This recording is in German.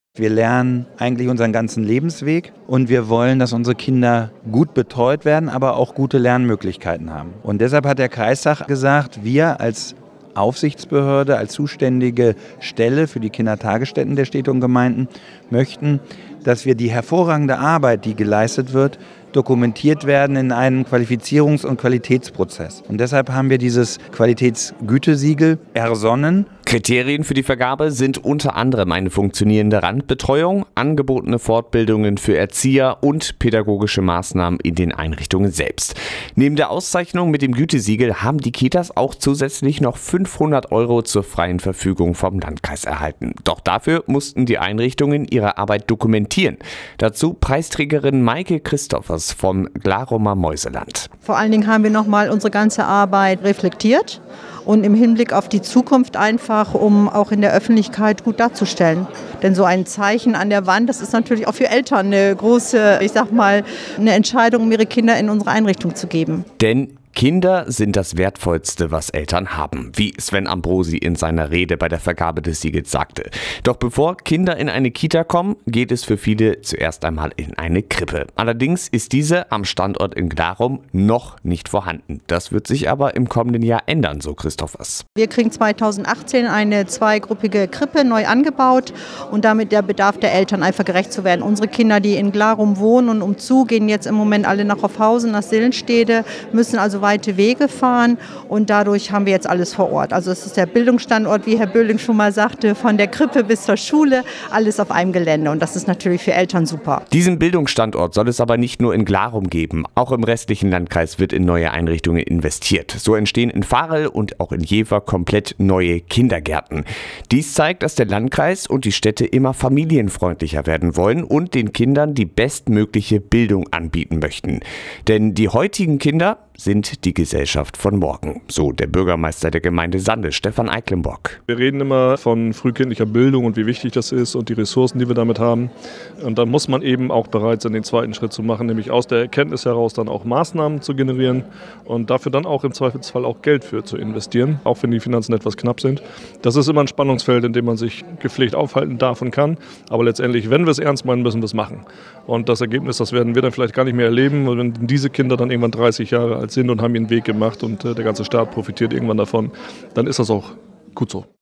Wir lernen eigentlich unseren ganzen Lebensweg und wir wollen, dass unsere Kinder gut betreut werden, aber auch gute Lernmöglichkeiten haben. Und deshalb hat der Kreistag gesagt, wir als Aufsichtsbehörde, als zuständige Stelle für die Kindertagesstätten der Städte und Gemeinden möchten, dass wir die hervorragende Arbeit, die geleistet wird, dokumentiert werden in einem Qualifizierungs- und Qualitätsprozess. Und deshalb haben wir dieses Qualitätsgütesiegel ersonnen. Kriterien für die Vergabe sind unter anderem eine funktionierende Randbetreuung, angebotene Fortbildungen für Erzieher und pädagogische Maßnahmen in den Einrichtungen selbst. Neben der Auszeichnung mit dem Gütesiegel haben die Kitas auch zusätzlich noch 500 € zur freien Verfügung vom Landkreis erhalten. Doch dafür mussten die Einrichtungen ihre Arbeit dokumentieren. Dazu Preisträgerin Maike Christophers vom Glarumer Mäuseland. Vor allen Dingen haben wir nochmal unsere ganze Arbeit reflektiert und im Hinblick auf die Zukunft einfach, um auch in der Öffentlichkeit gut darzustellen. Denn so ein Zeichen an der Wand, das ist natürlich auch für Eltern eine große, eine Entscheidung, um ihre Kinder in unsere Einrichtung zu geben. Denn Kinder sind das Wertvollste, was Eltern haben, wie Sven Ambrosi in seiner Rede bei der Vergabe des Siegels sagte. Doch bevor Kinder in eine Kita kommen, geht es für viele zuerst einmal in eine Krippe. Allerdings ist diese am Standort in Glarum noch nicht vorhanden. Das wird sich aber im kommenden Jahr ändern, so Christophers. Wir kriegen 2018 eine zweigruppige Krippe neu angebaut und damit der Bedarf der Eltern einfach gerecht zu werden. Unsere Kinder, die in Glarum wohnen und umzu, gehen jetzt im Moment alle nach Hoffhausen, nach Sillenstede, müssen also weite Wege fahren und dadurch haben wir jetzt alles vor Ort. Also es ist der Bildungsstandort, wie Herr Böhling schon mal sagte, von der Krippe bis zur Schule, alles auf einem Gelände und das ist natürlich für Eltern super. Diesen Bildungsstandort soll es aber nicht nur in Glarum geben, auch im restlichen Landkreis wird in neue Einrichtungen investiert. So entstehen in Varel und auch in Jever komplett neue Kindergärten. Dies zeigt, dass der Landkreis und die Städte immer familienfreundlicher werden wollen und den Kindern die bestmögliche Bildung anbieten möchten. Denn die heutigen Kinder sind die Gesellschaft von morgen, so der Bürgermeister der Gemeinde Sande, Stefan Eiklenbock. Wir reden immer von frühkindlicher Bildung und wie wichtig das ist und die Ressourcen, die wir damit haben. Und dann muss man eben auch bereit sein, den zweiten Schritt zu machen, nämlich aus der Erkenntnis heraus dann auch Maßnahmen zu generieren und dafür dann auch im Zweifelsfall auch Geld für zu investieren, auch wenn die Finanzen etwas knapp sind. Das ist immer ein Spannungsfeld, in dem man sich gepflegt aufhalten darf und kann. Aber letztendlich, wenn wir es ernst meinen, müssen wir es machen. Und das Ergebnis, das werden wir dann vielleicht gar nicht mehr erleben, wenn diese Kinder dann irgendwann 30 Jahre alt sind und haben ihren Weg gemacht und der ganze Staat profitiert irgendwann davon, dann ist das auch gut so.